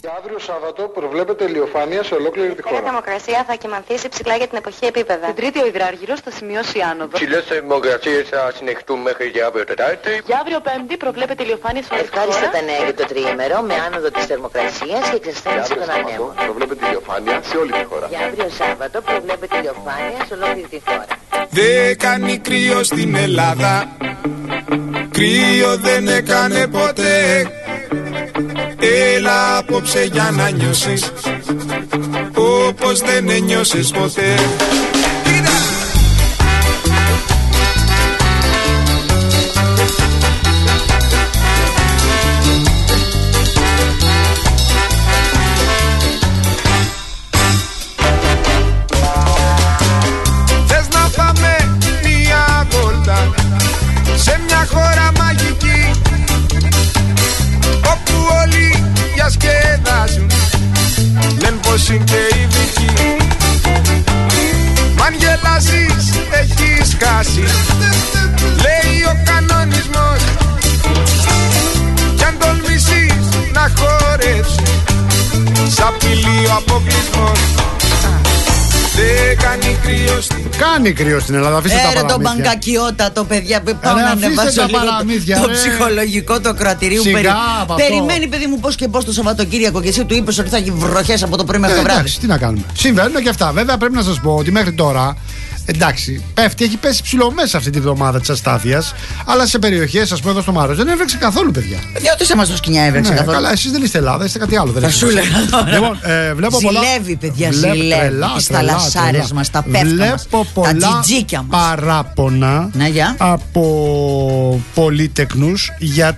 Για αύριο Σάββατο προβλέπεται ηλιοφάνεια σε ολόκληρη τη χώρα. Η θερμοκρασία θα κυμανθήσει ψηλά για την εποχή επίπεδα. Την Τρίτη ο υδράργυρος θα σημειώσει άνοδο. Ψηλές θερμοκρασίες θα συνεχιστούν μέχρι και αύριο Τετάρτη. Για αύριο Πέμπτη προβλέπεται ηλιοφάνεια σε όλη τη χώρα. Ευχάριστα τα νέα για το τριήμερο με άνοδο της θερμοκρασίας και εξασθένηση των ανέμων. Προβλέπεται ηλιοφάνεια σε όλη τη χώρα. Για αύριο Σάββατο προβλέπεται ηλιοφάνεια σε ολόκληρη τη χώρα. Δεν κάνει κρύο στην Ελλάδα, κρύο δεν έκανε ποτέ. Έλα απόψε για να νιώσεις όπως δεν ένιωσες ποτέ. Θες να πάμε μια βόλτα σε μια χώρα μαγική όπου όλοι διασκεδάζουν, λένε πως είναι και ειδικοί. Μ' αν γελάσεις έχεις χάσει, λέει ο κανονισμός. Κι αν τολμήσεις να χορέψεις, σ' απειλεί ο αποκλεισμός. Δεν κάνει κρύο στην... Κάνει κρύο στην Ελλάδα, αφήστε τα παραμύθια. Το μπαγκακιότατο, παιδιά, πάω να ανεβάσω λίγο το ψυχολογικό το κρατηρίου. Περιμένει, παιδί μου, πώς και πώς το Σαββατοκύριακο και εσύ του είπες ότι θα έχει βροχές από το πρωί μέχρι το βράδυ. Εντάξει, τι να κάνουμε. Συμβαίνουν και αυτά. Βέβαια, πρέπει να σας πω ότι μέχρι τώρα, εντάξει, έχει πέσει ψηλό μέσα αυτή τη βδομάδα της αστάθειας, αλλά σε περιοχές, ας πούμε εδώ στο Μάρος, δεν έβρεξε καθόλου, παιδιά. Παιδιά, ούτε σε εμάς το σκηνιά έβρεξε καθόλου. Καλά, εσείς δεν είστε Ελλάδα, είστε κάτι άλλο. Θα σου λέγα τώρα. Λοιπόν, βλέπω πολλά. Ζηλεύει, παιδιά, ζηλεύει. Στα λασάρες μας, τα πέφτα μας, τα τζιτζίκια μας. Παράπονα από πολυτεκνούς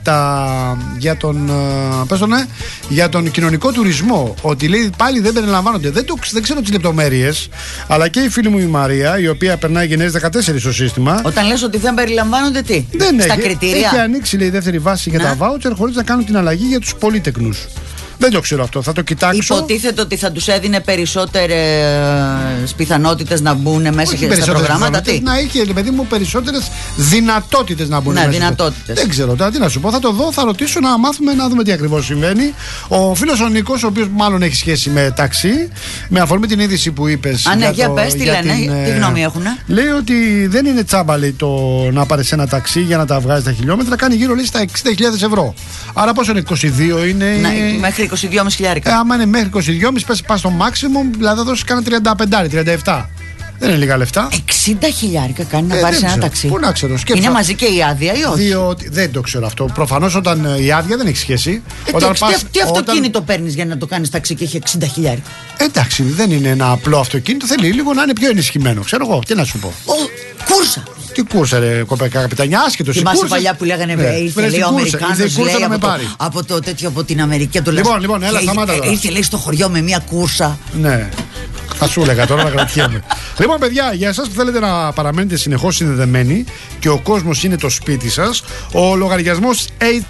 για τον κοινωνικό τουρισμό. Ότι λέει πάλι δεν περιλαμβάνονται. Δεν ξέρω τις λεπτομέρειες, αλλά και η φίλη μου η Μαρία, η οποία περνάει γενναίες 14 στο σύστημα. Όταν λες ότι δεν περιλαμβάνονται, τι? Στα κριτήρια. Έχει ανοίξει, λέει, η δεύτερη βάση για τα βάουτσερ χωρίς να κάνουν την αλλαγή για τους πολυτεκνούς. Δεν το ξέρω αυτό, θα το κοιτάξω. Υποτίθεται ότι θα τους έδινε περισσότερες πιθανότητες να μπουν μέσα και στα προγράμματα. Τι? Να είχε, παιδί μου, περισσότερες δυνατότητες να μπουν μέσα. Δυνατότητες. Δεν ξέρω τώρα τι να σου πω. Θα το δω, θα ρωτήσω να μάθουμε, να δούμε τι ακριβώς συμβαίνει. Ο φίλος ο Νίκος, ο οποίος μάλλον έχει σχέση με ταξί, με αφορμή την είδηση που είπες. Για πες, τι λένε, τι γνώμη έχουνε. Λέει ότι δεν είναι τσάμπα, λέει, το να πάρεις ένα ταξί για να τα βγάζει τα χιλιόμετρα, κάνει γύρω, λέει, στα 60.000 ευρώ. Άρα πόσο είναι, 22 είναι. Μέχρι 22.500. Άμα είναι μέχρι 22.500, πας στο maximum, δηλαδή θα δώσεις κάνα 35-37. Δεν είναι λίγα λεφτά. 60.000 κάνει να πάρεις ένα ταξί. Πού να ξέρω, είναι μαζί και η άδεια ή όχι? Δεν το ξέρω αυτό. Προφανώς όταν η άδεια δεν έχει σχέση. Τι αυτοκίνητο παίρνεις για να το κάνεις ταξί και έχει 60.000? Εντάξει, δεν είναι ένα απλό αυτοκίνητο. Θέλει λίγο να είναι πιο ενισχυμένο. Ξέρω εγώ, τι να σου πω. Κούρσα. Τι κούρσα, ρε κοπέκα, καπιτανιά, άσχετο. Θυμάσαι παλιά που λέγανε ήρθε, λέει, ο Αμερικάνος, από το τέτοιο από την Αμερική. Λοιπόν, έλα, σταμάτα τώρα. Ήρθε, λέει, στο χωριό με μια κούρσα. Ναι. Θα σου έλεγα τώρα να κρατιέμαι. Λοιπόν, παιδιά, για εσάς που θέλετε να παραμένετε συνεχώς συνδεδεμένοι και ο κόσμος είναι το σπίτι σας, ο λογαριασμός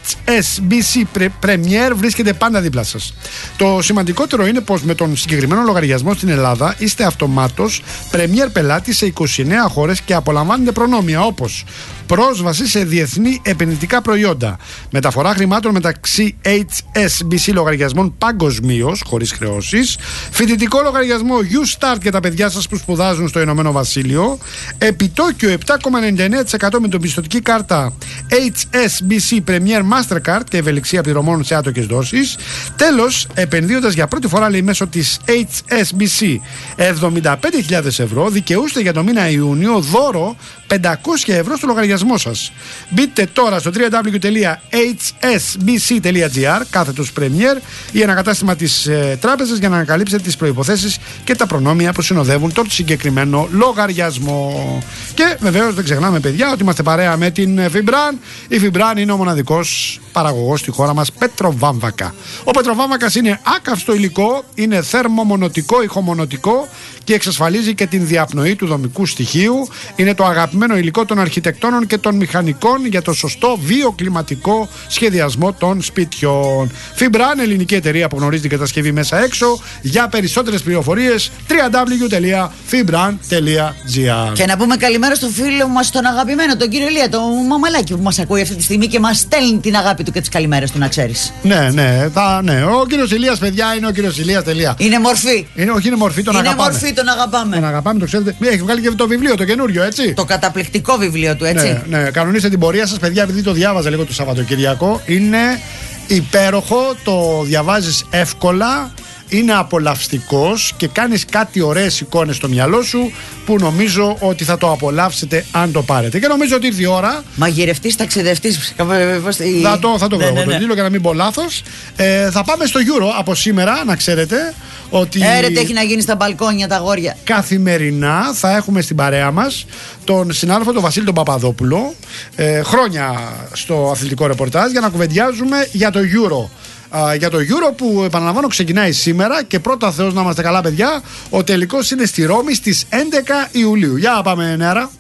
HSBC Premier βρίσκεται πάντα δίπλα σας. Το σημαντικότερο είναι πως με τον συγκεκριμένο λογαριασμό στην Ελλάδα είστε αυτομάτως Premier πελάτη σε 29 χώρες και απολαμβάνετε προνόμια όπως πρόσβαση σε διεθνή επενδυτικά προϊόντα, μεταφορά χρημάτων μεταξύ HSBC λογαριασμών παγκοσμίως, χωρίς χρεώσεις, φοιτητικό λογαριασμό U-Start για τα παιδιά σας που σπουδάζουν στο Ηνωμένο Βασίλειο, επιτόκιο 7,99% με την πιστωτική κάρτα HSBC Premier Mastercard και ευελιξία πληρωμών σε άτοκες δόσεις. Τέλος, επενδύοντας για πρώτη φορά, λέει, μέσω της HSBC 75.000 ευρώ, δικαιούστε για το μήνα Ιούνιο δώρο 500 ευρώ στο λογαριασμό σας. Μπείτε τώρα στο www.hsbc.gr κάθετος Premier ή ένα κατάστημα της τράπεζας για να ανακαλύψετε τις προϋποθέσεις και τα προνόμια που συνοδεύουν τον συγκεκριμένο λογαριασμό. Και βεβαίως δεν ξεχνάμε, παιδιά, ότι είμαστε παρέα με την Fibran. Η Fibran είναι ο μοναδικός παραγωγός στη χώρα μας πετροβάμβακα. Ο πετροβάμβακας είναι άκαυστο υλικό, είναι θερμομονωτικό, ηχομονωτικό και εξασφαλίζει και την διαπνοή του δομικού στοιχείου. Είναι το αγαπημένο υλικό των αρχιτεκτόνων και των μηχανικών για το σωστό βιοκλιματικό σχεδιασμό των σπιτιών. Fibran, ελληνική εταιρεία που γνωρίζει την κατασκευή μέσα έξω. Για περισσότερες πληροφορίες www.fibran.gr. Και να πούμε καλημέρα στο φίλο μας τον αγαπημένο, τον κύριο Ηλία, τον Μαμαλάκη που μας ακούει αυτή τη στιγμή και μας στέλνει την αγάπη του και τις καλημέρες του, να ξέρεις. Ναι. Ο κύριος Ηλίας, παιδιά, είναι ο κύριος Ηλίας. Είναι μορφή. Όχι, είναι μορφή, τον αγαπάμε. Είναι μορφή, τον αγαπάμε. Τον αγαπάμε, το ξέρετε. Έχει βγάλει και το βιβλίο, το καινούριο, έτσι. Το καταπληκτικό βιβλίο του, έτσι. Ναι. Κανονίστε την πορεία σας, παιδιά, επειδή το διάβαζα λίγο το Σαββατοκυριακό. Είναι υπέροχο, το διαβάζεις εύκολα. Είναι απολαυστικός και κάνεις κάτι ωραίες εικόνες στο μυαλό σου που νομίζω ότι θα το απολαύσετε αν το πάρετε. Και νομίζω ότι ήρθε η ώρα. Μαγειρευτής, ταξιδευτής. Θα το βρω τον τίτλο για να μην πω λάθος. Θα πάμε στο Euro από σήμερα, να ξέρετε ότι. Έρετε, έχει να γίνει στα μπαλκόνια τα αγόρια. Καθημερινά θα έχουμε στην παρέα μας τον συνάδελφο τον Βασίλη τον Παπαδόπουλο. Χρόνια στο αθλητικό ρεπορτάζ για να κουβεντιάζουμε για το Euro. Για το Euro που, επαναλαμβάνω, ξεκινάει σήμερα και πρώτα Θεός να είμαστε καλά, παιδιά, ο τελικός είναι στη Ρώμη στις 11 Ιουλίου. Για πάμε, Νέρα.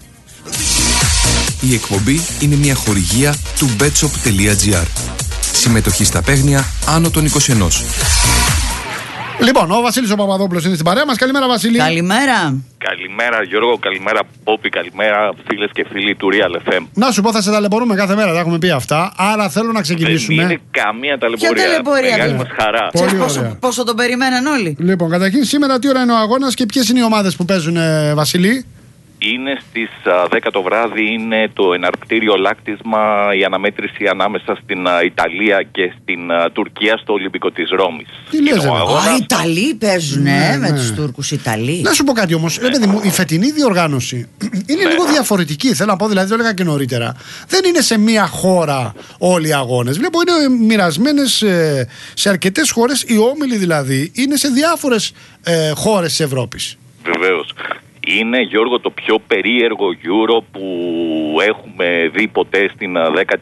Η εκπομπή είναι μια χορηγία του betshop.gr. Συμμετοχή στα παίγνια άνω των 21. Λοιπόν, ο Βασίλης ο Παπαδόπουλος είναι στην παρέα μας. Καλημέρα, Βασίλη. Καλημέρα. Καλημέρα, Γιώργο. Καλημέρα, Πόπη. Καλημέρα, φίλες και φίλοι του Real FM. Να σου πω, θα σε ταλαιπωρούμε κάθε μέρα. Τα έχουμε πει αυτά. Άρα θέλω να ξεκινήσουμε. Δεν είναι καμία ταλαιπωρία. Ποια ταλαιπωρία? Μεγάλη μας χαρά. Πόσο τον περιμέναν όλοι. Λοιπόν, καταρχήν σήμερα τι ώρα είναι ο αγώνας και ποιες είναι οι ομάδες που παίζουν, Βασίλη? Είναι στις 10 το βράδυ, είναι το εναρκτήριο λάκτισμα, η αναμέτρηση ανάμεσα στην Ιταλία και στην Τουρκία στο Ολυμπικό της Ρώμης. Τι λες, οι Ιταλοί παίζουν με τους Τούρκους Ιταλοί. Να σου πω κάτι όμως, παιδί μου, η φετινή διοργάνωση είναι λίγο διαφορετική. Θέλω να πω, δηλαδή, το έλεγα και νωρίτερα. Δεν είναι σε μία χώρα όλοι οι αγώνες. Βλέπω είναι μοιρασμένες σε αρκετές χώρες, οι όμιλοι δηλαδή είναι σε διάφορες χώρες της Ευρώπης. Βεβαίως. Είναι, Γιώργο, το πιο περίεργο Euro που έχουμε δει ποτέ στην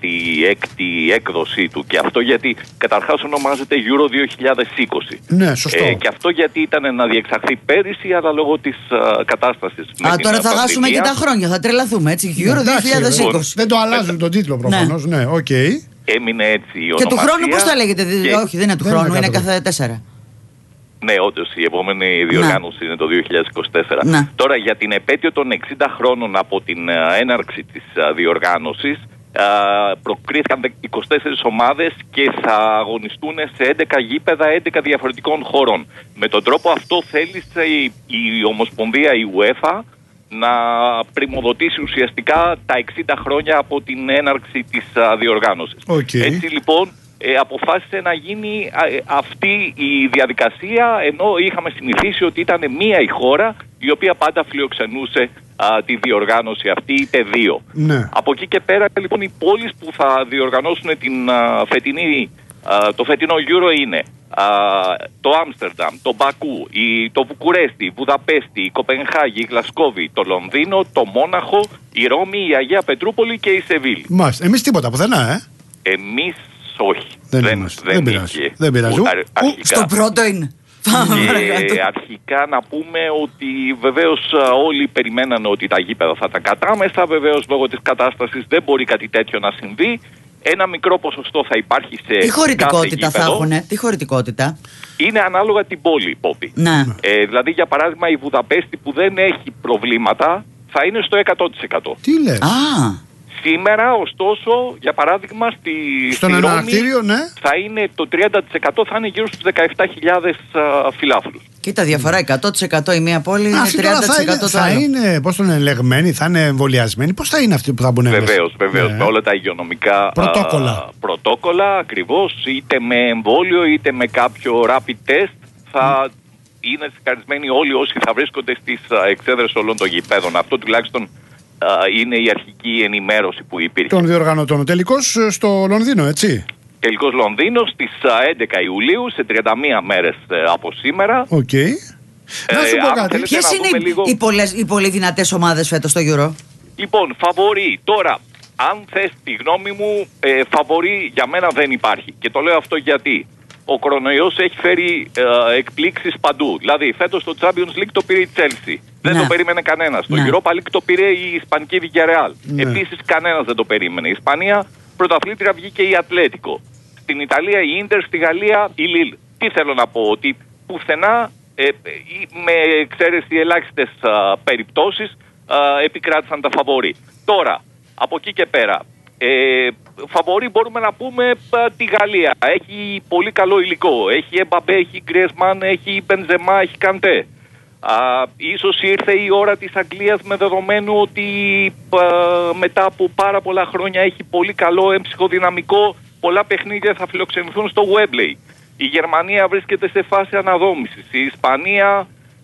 16η έκδοσή του. Και αυτό γιατί καταρχάς ονομάζεται Euro 2020. Ναι, σωστό. Και αυτό γιατί ήταν να διεξαχθεί πέρυσι, αλλά λόγω της κατάστασης. Τώρα θα χάσουμε και τα χρόνια, θα τρελαθούμε, έτσι. Euro 2020. Δεν το αλλάζουν τον τίτλο προφανώς. Ναι, οκ. Έμεινε έτσι η ονομασία. Και του χρόνου πώς θα λέγεται? Όχι, δεν είναι του χρόνου, είναι κάθε 4. Ναι, όντως η επόμενη διοργάνωση είναι το 2024. Ναι. Τώρα, για την επέτειο των 60 χρόνων από την έναρξη της διοργάνωσης, προκρίθηκαν 24 ομάδες και θα αγωνιστούν σε 11 γήπεδα 11 διαφορετικών χωρών. Με τον τρόπο αυτό θέλησε η Ομοσπονδία, η UEFA, να πριμοδοτήσει ουσιαστικά τα 60 χρόνια από την έναρξη της διοργάνωσης. Έτσι λοιπόν αποφάσισε να γίνει αυτή η διαδικασία, ενώ είχαμε συνηθίσει ότι ήταν μία η χώρα η οποία πάντα φιλοξενούσε τη διοργάνωση αυτή, είτε δύο. Ναι. Από εκεί και πέρα λοιπόν οι πόλεις που θα διοργανώσουν το φετινό Euro είναι το Άμστερνταμ, το Μπακού, το Βουκουρέστι, η Βουδαπέστη, η Κοπενχάγη, η Γλασκόβη, το Λονδίνο, το Μόναχο, η Ρώμη, η Αγία Πετρούπολη και η Σεβίλη. Μάλιστα. Εμείς τίποτα πουθενά, Εμείς όχι. Δεν πειράζει. Στο πρώτο είναι. Και αρχικά να πούμε ότι βεβαίως όλοι περιμένανε ότι τα γήπεδα θα τα κατάμεστα. Βεβαίως λόγω της κατάστασης δεν μπορεί κάτι τέτοιο να συμβεί. Ένα μικρό ποσοστό θα υπάρχει σε. Τι χωρητικότητα θα έχουν, τι χωρητικότητα? Είναι ανάλογα την πόλη, Πόπη. Ναι. Δηλαδή για παράδειγμα η Βουδαπέστη που δεν έχει προβλήματα θα είναι στο 100%. Τι λες? Σήμερα, ωστόσο, για παράδειγμα, στον εναρκτήριο, ναι, θα είναι το 30%, θα είναι γύρω στους 17.000 φιλάθλους. Κοίτα, διαφορά 100% η μία πόλη είναι 30% το θα είναι, πώς τον ελεγμένοι, θα είναι εμβολιασμένοι, πώς θα είναι αυτοί που θα μπουν μέσα? Βεβαίως, με όλα τα υγειονομικά πρωτόκολλα, ακριβώς, είτε με εμβόλιο είτε με κάποιο rapid test, θα είναι σκαρισμένοι όλοι όσοι θα βρίσκονται στις εξέδρες όλων των γηπέδων. Αυτό τουλάχιστον είναι η αρχική ενημέρωση που υπήρχε. Των διοργανωτών. Τελικώς στο Λονδίνο, έτσι. Τελικώς Λονδίνο στις 11 Ιουλίου, σε 31 μέρες από σήμερα. Οκ. Να σου πω κάτι. Ποιες είναι οι πολύ δυνατές ομάδες φέτος στο Euro? Λοιπόν, φαβορί. Τώρα, αν θες τη γνώμη μου, φαβορί για μένα δεν υπάρχει. Και το λέω αυτό γιατί ο κορονοϊός έχει φέρει εκπλήξεις παντού. Δηλαδή, φέτος στο Champions League το πήρε η Chelsea. Δεν το περίμενε κανένας. Το Europa League το πήρε η Ισπανική Villarreal. Επίσης, κανένας δεν το περίμενε. Η Ισπανία πρωταθλήτρια βγήκε η Ατλέτικο. Στην Ιταλία η Ίντερ, στη Γαλλία η Λίλ. Τι θέλω να πω, ότι πουθενά, με εξαίρεση ελάχιστες περιπτώσεις, επικράτησαν τα φαβορί. Τώρα, από εκεί και πέρα, φαβορί μπορούμε να πούμε τη Γαλλία. Έχει πολύ καλό υλικό. Έχει Εμπαπέ, έχει Γκριεσμάν, έχει Μπενζεμά, έχει Καντέ. Ίσως ήρθε η ώρα της Αγγλίας, με δεδομένου ότι μετά από πάρα πολλά χρόνια έχει πολύ καλό έμψυχο δυναμικό. Πολλά παιχνίδια θα φιλοξενηθούν στο Wembley. Η Γερμανία βρίσκεται σε φάση αναδόμησης. Η Ισπανία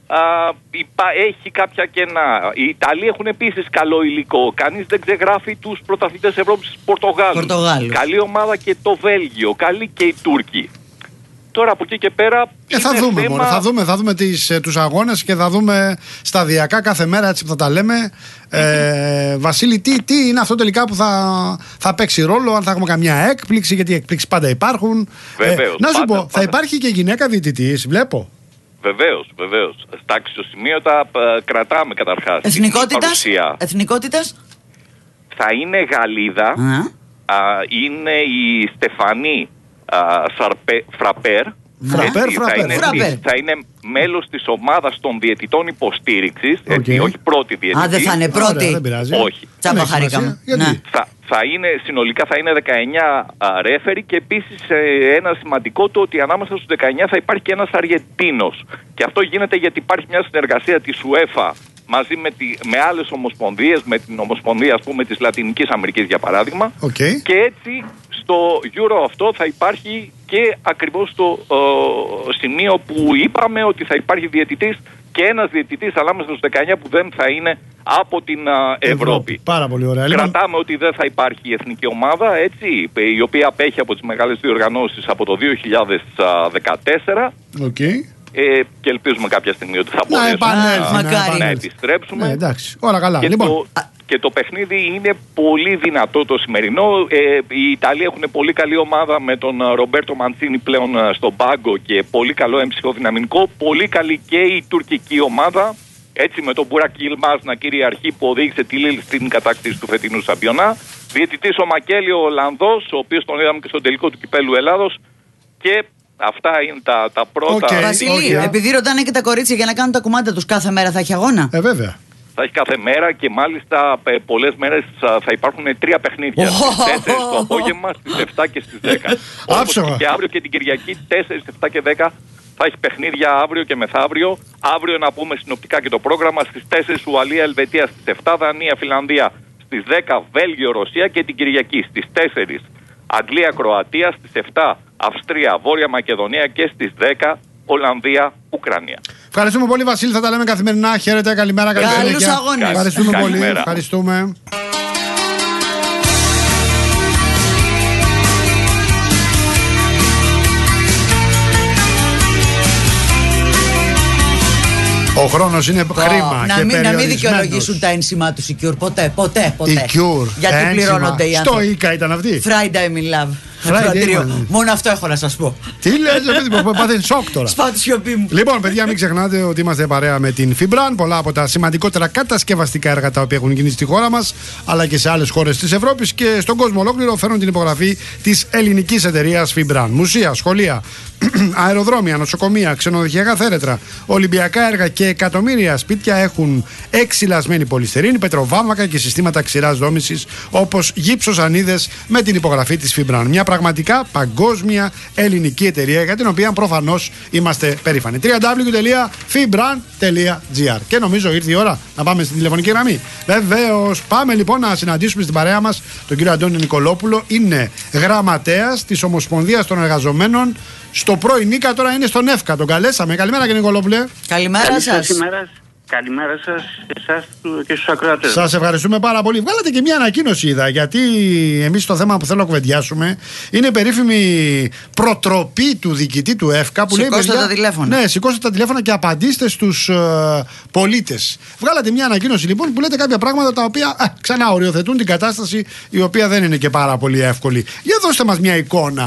έχει κάποια κενά. Οι Ιταλοί έχουν επίσης καλό υλικό. Κανείς δεν ξεγράφει τους πρωταθλητές Ευρώπης, τους Πορτογάλους. Καλή ομάδα και το Βέλγιο. Καλή και οι Τούρκοι. Τώρα από εκεί και πέρα θα δούμε τους αγώνες και θα δούμε σταδιακά κάθε μέρα, έτσι που θα τα λέμε. Βασίλη, τι είναι αυτό τελικά που θα παίξει ρόλο, αν θα έχουμε καμιά έκπληξη, γιατί οι εκπλήξεις πάντα υπάρχουν. Βεβαίως, να σου πω, πάντα. Θα υπάρχει και γυναίκα διαιτητής, βλέπω. Βεβαίως. Στα αξιοσημείωτα κρατάμε καταρχάς. Εθνικότητας. Θα είναι Γαλλίδα. Είναι η Στεφανή Φραπέρ. Θα είναι μέλος της ομάδας των διαιτητών υποστήριξης. Όχι πρώτη διαιτητή. Δεν θα είναι πρώτη. Όχι. Τσάμπα χαρήκαμε. Συνολικά θα είναι 19 ρέφερι, και επίσης ένα σημαντικό το ότι ανάμεσα στους 19 θα υπάρχει και ένας Αργεντίνος. Και αυτό γίνεται γιατί υπάρχει μια συνεργασία της UEFA μαζί με άλλες ομοσπονδίες, με την ομοσπονδία, ας πούμε, της Λατινικής Αμερικής, για παράδειγμα. Και έτσι στο Euro αυτό θα υπάρχει και ακριβώς το σημείο που είπαμε, ότι θα υπάρχει διαιτητής, και ένας διαιτητής ανάμεσα στους 19 που δεν θα είναι από την Ευρώπη. Πάρα πολύ ωραία. Κρατάμε ότι δεν θα υπάρχει η εθνική ομάδα, έτσι, η οποία απέχει από τις μεγάλες διοργανώσεις από το 2014. Και ελπίζουμε κάποια στιγμή ότι θα μπορέσουμε να επιστρέψουμε. Εντάξει, όλα καλά. Και το παιχνίδι είναι πολύ δυνατό το σημερινό. Οι Ιταλοί έχουν πολύ καλή ομάδα με τον Ρομπέρτο Μαντσίνι πλέον στον πάγκο και πολύ καλό έμψυχο δυναμικό. Πολύ καλή και η τουρκική ομάδα. Έτσι, με τον Μπουρακ Ιλμάζ να κυριαρχεί, που οδήγησε τη Λίλ στην κατάκτηση του φετινού σαμπιονά. Διαιτητής ο Μακέλη, ο Ολλανδός, ο οποίος τον είδαμε και στον τελικό του Κυπέλλου Ελλάδος. Και αυτά είναι τα πρώτα. Βασίλη, επειδή ρωτάνε και τα κορίτσια για να κάνουν τα κουμάντα τους, κάθε μέρα θα έχει αγώνα? Βέβαια. Θα έχει κάθε μέρα, και μάλιστα πολλές μέρες θα υπάρχουν 3 παιχνίδια. Στις 4 το απόγευμα, στις 7 και στις 10. Άψογα. Και αύριο και την Κυριακή, 4, 7 και 10 θα έχει παιχνίδια, αύριο και μεθαύριο. Αύριο, να πούμε συνοπτικά και το πρόγραμμα, στις 4 Ουαλία Ελβετία, στις 7 Δανία Φιλανδία, στις 10 Βέλγιο Ρωσία, και την Κυριακή στις 4 Αγγλία Κροατία, στις 7 Αυστρία Βόρεια Μακεδονία, και στις 10 Ολλανδία Ουκρανία. Ευχαριστούμε πολύ, Βασίλη. Θα τα λέμε καθημερινά. Χαίρετε, καλημέρα. Καλούς αγώνες. Ευχαριστούμε πολύ. Ευχαριστούμε. Ο χρόνος είναι χρήμα. Να μην δικαιολογήσουν τα ένσημά του η Cure. Ποτέ. Η Cure. Γιατί πληρώνονται οι άνθρωποι. Στο ΙΚΑ ήταν αυτή. Friday I'm in love. Μόνο αυτό έχω να σας πω. Τι λες, παιδί μου, πάτε σοκ τώρα. Σπάτη σιωπή μου. Λοιπόν, παιδιά, μην ξεχνάτε ότι είμαστε παρέα με την Fibran. Πολλά από τα σημαντικότερα κατασκευαστικά έργα τα οποία έχουν γίνει στη χώρα μας, αλλά και σε άλλες χώρες της Ευρώπης και στον κόσμο ολόκληρο, φέρνουν την υπογραφή της ελληνικής εταιρείας Fibran. Μουσεία, σχολεία, αεροδρόμια, νοσοκομεία, ξενοδοχειακά θέρετρα, ολυμπιακά έργα και εκατομμύρια σπίτια έχουν εξυλασμένη πολυστερίνη, πετροβάμβακα και συστήματα ξηράς δόμησης, όπως γύψος ανίδες, με την υπογραφή της Fibran. Μια πραγματικά παγκόσμια ελληνική εταιρεία, για την οποία προφανώς είμαστε περήφανοι. www.fibran.gr. Και νομίζω ήρθε η ώρα να πάμε στην τηλεφωνική γραμμή. Βεβαίως, πάμε λοιπόν να συναντήσουμε στην παρέα μας τον κύριο Αντώνη Νικολόπουλο. Είναι γραμματέας της Ομοσπονδίας των Εργαζομένων στο πρώην ΙΚΑ, τώρα είναι στον ΕΦΚΑ. Τον καλέσαμε. Καλημέρα, κύριε Νικολόπουλε. Καλημέρα σας. Καλημέρα σας, εσάς και στους ακροατές. Σας ευχαριστούμε πάρα πολύ. Βγάλατε και μια ανακοίνωση, είδα, γιατί εμείς το θέμα που θέλω να κουβεντιάσουμε είναι η περίφημη προτροπή του διοικητή του ΕΦΚΑ που σηκώστε λέει: τα τηλέφωνα. Ναι, σηκώστε τα τηλέφωνα και απαντήστε στους πολίτες. Βγάλατε μια ανακοίνωση λοιπόν που λέτε κάποια πράγματα τα οποία ξανά οριοθετούν την κατάσταση, η οποία δεν είναι και πάρα πολύ εύκολη. Για δώστε μας μια εικόνα.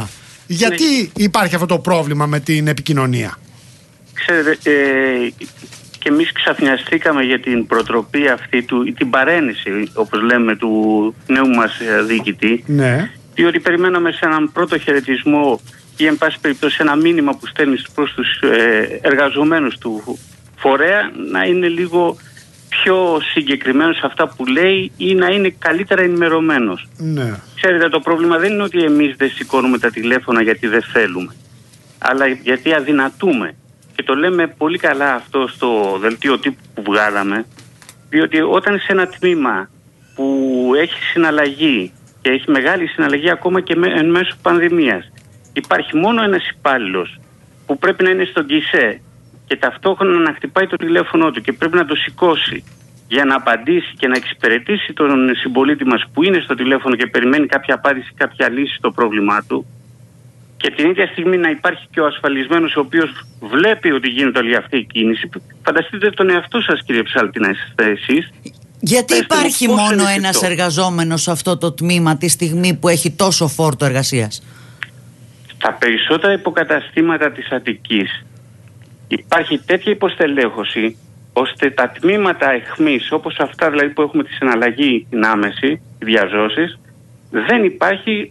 Γιατί υπάρχει αυτό το πρόβλημα με την επικοινωνία? Ξέρετε, και εμείς ξαφνιαστήκαμε για την προτροπή αυτή την παρένεση, όπως λέμε, του νέου μας διοικητή. Ναι. Διότι περιμέναμε σε έναν πρώτο χαιρετισμό ή εν πάση περιπτώσει ένα μήνυμα που στέλνει προς τους εργαζομένους του φορέα να είναι λίγο πιο συγκεκριμένος σε αυτά που λέει ή να είναι καλύτερα ενημερωμένος. Ναι. Ξέρετε, το πρόβλημα δεν είναι ότι εμείς δεν σηκώνουμε τα τηλέφωνα γιατί δεν θέλουμε, αλλά γιατί αδυνατούμε. Και το λέμε πολύ καλά αυτό στο δελτίο τύπου που βγάλαμε, διότι όταν σε ένα τμήμα που έχει συναλλαγή και έχει μεγάλη συναλλαγή ακόμα και εν μέσω πανδημίας, υπάρχει μόνο ένας υπάλληλος που πρέπει να είναι στον γκισέ και ταυτόχρονα να χτυπάει το τηλέφωνο του και πρέπει να το σηκώσει για να απαντήσει και να εξυπηρετήσει τον συμπολίτη μας που είναι στο τηλέφωνο και περιμένει κάποια απάντηση, κάποια λύση στο πρόβλημά του, και την ίδια στιγμή να υπάρχει και ο ασφαλισμένος ο οποίος βλέπει ότι γίνεται όλη αυτή η κίνηση. Φανταστείτε τον εαυτό σας, κύριε Ψάλτη, να είστε εσείς. Γιατί υπάρχει μόνο ένας εργαζόμενος σε αυτό το τμήμα τη στιγμή που έχει τόσο φόρτο εργασίας? Στα περισσότερα υποκαταστήματα της Αττικής υπάρχει τέτοια υποστελέχωση ώστε τα τμήματα εχμής, όπως αυτά δηλαδή που έχουμε τη συναλλαγή, την άμεση, τη διαζώσεις, δεν υπάρχει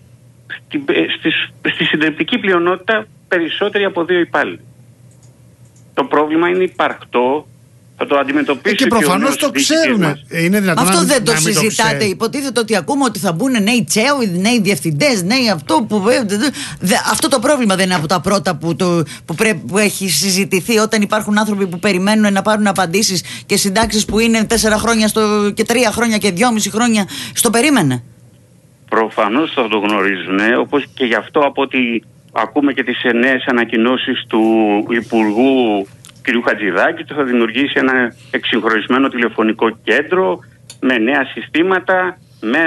στη συντριπτική πλειονότητα περισσότεροι από 2 υπάλληλοι. Το πρόβλημα είναι υπαρκτό, θα το αντιμετωπίσει και προφανώς το ξέρουν. Αυτό δεν το συζητάτε? Υποτίθεται ότι ακούμε ότι θα μπουν νέοι τσέο, νέοι διευθυντές, νέοι αυτό που... Αυτό το πρόβλημα δεν είναι από τα πρώτα που έχει συζητηθεί, όταν υπάρχουν άνθρωποι που περιμένουν να πάρουν απαντήσεις και συντάξεις που είναι 4 χρόνια και 3 χρόνια και 2,5 χρόνια στο περίμενε? Προφανώς θα το γνωρίζουν, όπως και γι' αυτό από ότι ακούμε και τις νέες ανακοινώσεις του Υπουργού κ. Χατζηδάκη, ότι θα δημιουργήσει ένα εξυγχρονισμένο τηλεφωνικό κέντρο με νέα συστήματα,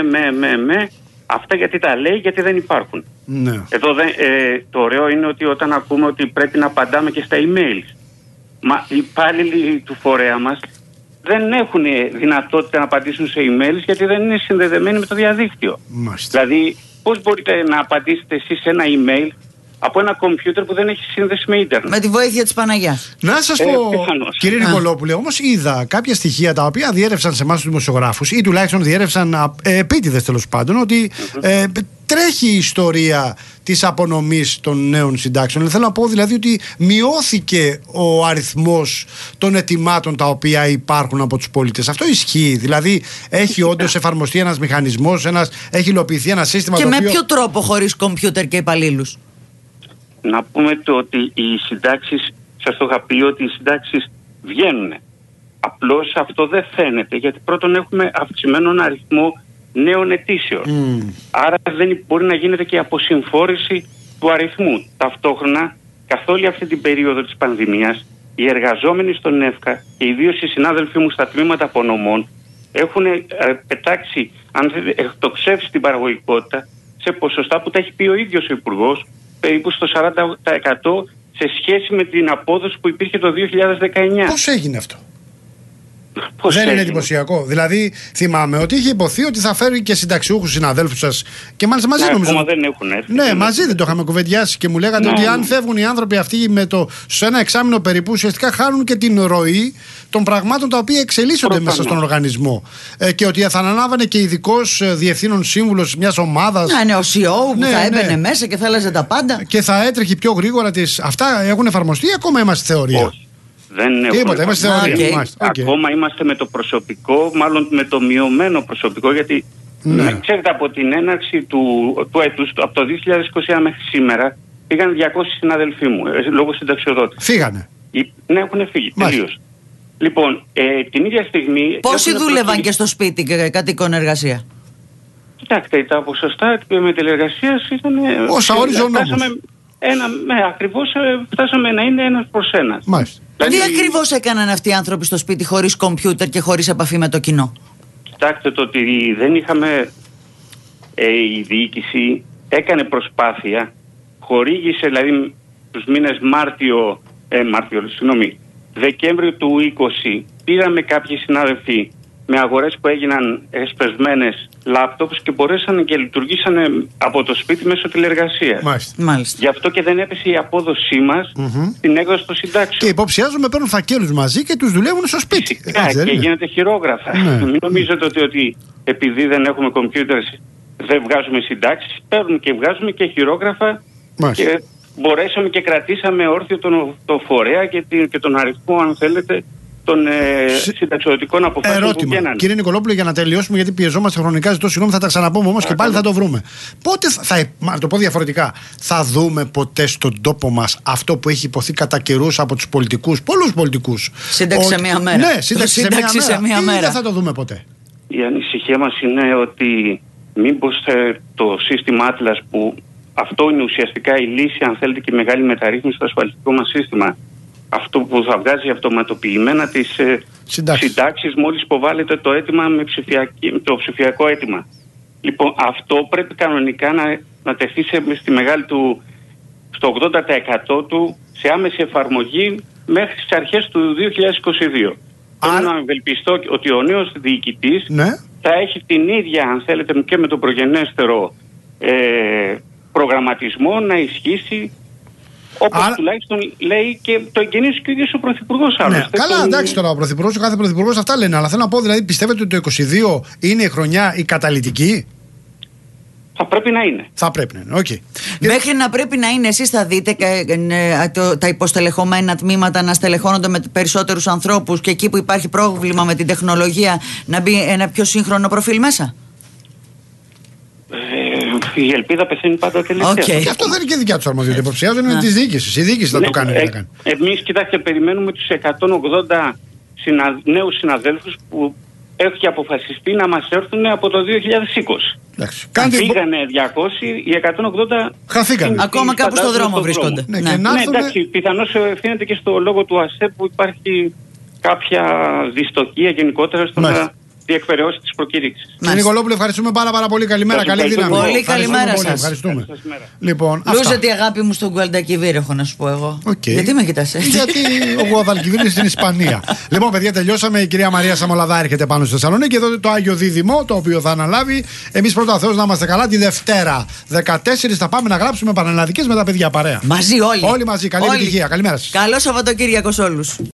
αυτά γιατί τα λέει, γιατί δεν υπάρχουν. Ναι. Εδώ το ωραίο είναι ότι όταν ακούμε ότι πρέπει να απαντάμε και στα email, μα οι υπάλληλοι του φορέα μας δεν έχουν δυνατότητα να απαντήσουν σε emails γιατί δεν είναι συνδεδεμένοι με το διαδίκτυο. Μάλιστα. Δηλαδή, πώς μπορείτε να απαντήσετε εσείς σε ένα email από ένα κομπιούτερ που δεν έχει σύνδεση με ίντερνετ? Με τη βοήθεια της Παναγιάς. Να σας πω, κύριε Νικολόπουλε, όμως είδα κάποια στοιχεία τα οποία διέρευσαν σε εμάς τους δημοσιογράφους ή τουλάχιστον διέρευσαν επίτηδες τέλος πάντων, ότι τρέχει η ιστορία της απονομής των νέων συντάξεων. Θέλω να πω δηλαδή ότι μειώθηκε ο αριθμός των αιτημάτων τα οποία υπάρχουν από τους πολίτες. Αυτό ισχύει? Δηλαδή έχει όντως εφαρμοστεί ένας μηχανισμός, έχει υλοποιηθεί ένα σύστημα? Και με ποιο τρόπο, χωρίς κομπιούτερ και υπαλλήλους? Να πούμε το ότι οι συντάξεις, σας το είχα πει ότι οι συντάξεις βγαίνουν. Απλώς αυτό δεν φαίνεται, γιατί πρώτον έχουμε αυξημένον αριθμό νέων αιτήσεων. Άρα δεν μπορεί να γίνεται και αποσυμφόρηση του αριθμού. Ταυτόχρονα, καθ' όλη αυτή την περίοδο της πανδημίας, οι εργαζόμενοι στον ΕΦΚΑ και ιδίως οι συνάδελφοί μου στα τμήματα απονομών έχουν πετάξει, αν θέλετε, εκτοξεύσει την παραγωγικότητα σε ποσοστά που τα έχει πει ο ίδιος ο Υπουργός, περίπου στο 40% σε σχέση με την απόδοση που υπήρχε το 2019. Πώς έγινε αυτό? Δεν είναι εντυπωσιακό? Δηλαδή, θυμάμαι ότι είχε υποθεί ότι θα φέρει και συνταξιούχους συναδέλφους σας και μάλιστα μαζί, νομίζω. Ακόμα δεν έχουν έρθει. Ναι, μαζί δεν το είχαμε κουβεντιάσει και μου λέγατε ότι αν φεύγουν οι άνθρωποι αυτοί σε ένα εξάμηνο περίπου, ουσιαστικά χάνουν και την ροή των πραγμάτων τα οποία εξελίσσονται μέσα στον οργανισμό. Και ότι θα αναλάβανε και ειδικός διευθύνων σύμβουλος μιας ομάδας. Ναι, ο CEO που θα έμπαινε μέσα και θα έλεγε τα πάντα. Και θα έτρεχε πιο γρήγορα Αυτά έχουν εφαρμοστεί ή ακόμα είμαστε θεωρία? Όχι. Δεν τίποτα, είμαστε θεωρία. Ακόμα είμαστε με το προσωπικό, μάλλον με το μειωμένο προσωπικό, γιατί ξέρετε, από την έναρξη του έτους, από το 2021 μέχρι σήμερα, πήγαν 200 συναδελφοί μου, λόγω συνταξιοδότησης. Φύγανε? Ναι, έχουν φύγει, τελείως. Λοιπόν, την ίδια στιγμή... Πόσοι δούλευαν και στο σπίτι κατοικών εργασία? Κοιτάξτε, τα ποσοστά με τηλεργασίας ήταν... Όσα όριζε ο νόμος. Ακριβώς φτάσαμε να είναι 1/1. Μάλιστα. Τι ακριβώς έκαναν αυτοί οι άνθρωποι στο σπίτι χωρίς κομπιούτερ και χωρίς επαφή με το κοινό? Κοιτάξτε, το ότι δεν είχαμε... η διοίκηση έκανε προσπάθεια, χορήγησε δηλαδή τους μήνες Δεκέμβριο του 20, πήραμε κάποιοι συνάδελφοι με αγορές που έγιναν εσπεσμένες λάπτοπς και μπορέσαν και λειτουργήσαν από το σπίτι μέσω τηλεργασίας. Μάλιστα. Γι' αυτό και δεν έπεσε η απόδοσή μας στην έκδοση των συντάξεων. Και υποψιάζομαι παίρνουν φακέλους μαζί και τους δουλεύουν στο σπίτι. Φυσικά, και γίνεται χειρόγραφα. Μην νομίζετε ότι επειδή δεν έχουμε κομπιούτερς δεν βγάζουμε συντάξεις. Παίρνουμε και βγάζουμε και χειρόγραφα. Και μπορέσαμε και κρατήσαμε όρθιο το φορέα και τον αριθμό, αν θέλετε, των συνταξιοδοτικών αποφάσεων που βγαίνανε. Κύριε Νικολόπουλο, για να τελειώσουμε, γιατί πιεζόμαστε χρονικά, ζητώ συγγνώμη, θα τα ξαναπούμε όμως και πάλι θα το βρούμε. Πότε να το πω διαφορετικά, θα δούμε ποτέ στον τόπο μας αυτό που έχει υποθεί κατά καιρούς από τους πολιτικούς, πολλούς πολιτικούς? Σύνταξη σε μία μέρα. Ναι, σύνταξη σε μία μέρα. Ή δεν θα το δούμε ποτέ? Η ανησυχία μας είναι ότι μήπως το σύστημα Atlas, που αυτό είναι ουσιαστικά η λύση, αν θέλετε, και η μεγάλη μεταρρύθμιση στο ασφαλιστικό μας σύστημα, αυτό που θα βγάζει αυτοματοποιημένα τις συντάξεις μόλις υποβάλλεται το αίτημα με το ψηφιακό αίτημα. Λοιπόν, αυτό πρέπει κανονικά να τεθεί στη μεγάλη του, στο 80% του σε άμεση εφαρμογή μέχρι τις αρχές του 2022. Θέλω να ευελπιστώ ότι ο νέος διοικητής θα έχει την ίδια, αν θέλετε, και με τον προγενέστερο προγραμματισμό να ισχύσει, όπως τουλάχιστον λέει και το εγγενής και ο ίδιος ο Πρωθυπουργός. Ναι, καλά, εντάξει τώρα, ο Πρωθυπουργός, ο κάθε Πρωθυπουργός αυτά λένε, αλλά θέλω να πω, δηλαδή, πιστεύετε ότι το 2022 είναι η χρονιά η καταλυτική? Θα πρέπει να είναι. Θα πρέπει να είναι, okay. Μέχρι να πρέπει να είναι, εσείς θα δείτε τα υποστελεχωμένα τμήματα να στελεχώνονται με περισσότερους ανθρώπους και εκεί που υπάρχει πρόβλημα με την τεχνολογία να μπει ένα πιο σύγχρονο προφίλ μέσα? Η ελπίδα πεθαίνει πάντα τελευταία. Και αυτό δεν είναι και δικιά του αρμοδιότητα. Υποψιάζουν είναι τη διοίκηση. Η διοίκηση θα το κάνει. Εμείς, κοιτάξτε, περιμένουμε τους 180 νέους συναδέλφους που έχει αποφασιστεί να μας έρθουν από το 2020. Φύγανε 200, οι 180 χαθήκανε. Ακόμα κάπου στο δρόμο βρίσκονται. Ναι, εντάξει, πιθανώς ευθύνεται και στο λόγο του ΑΣΕΠ που υπάρχει κάποια δυστοχία γενικότερα στο να διεκπεραιώσει τις προκήρυξεις. Κύριε Νικολόπουλε, ευχαριστούμε πάρα πολύ. Καλημέρα, καλή δύναμη. Πολύ καλημέρα σας. Ευχαριστούμε. Λοιπόν, λούζε τη αγάπη μου στον Γκουαλντακιβίρ, έχω να σου πω εγώ. Γιατί με κοιτάς έτσι? Γιατί ο Γκουαλντακιβίρ είναι στην Ισπανία. Λοιπόν, παιδιά, τελειώσαμε. Η κυρία Μαρία Σαμολαδά έρχεται πάνω στη Θεσσαλονίκη. Εδώ το Άγιο Δίδυμο, το οποίο θα αναλάβει. Εμείς πρώτα Θεός να είμαστε καλά. Τη Δευτέρα 14 θα πάμε να γράψουμε πανελλαδικές με τα παιδιά παρέα. Μαζί όλοι. Όλοι μαζί. Καλή επιτυχία. Καλημέρα σας. Καλό Σαββατοκύριακο σε όλους.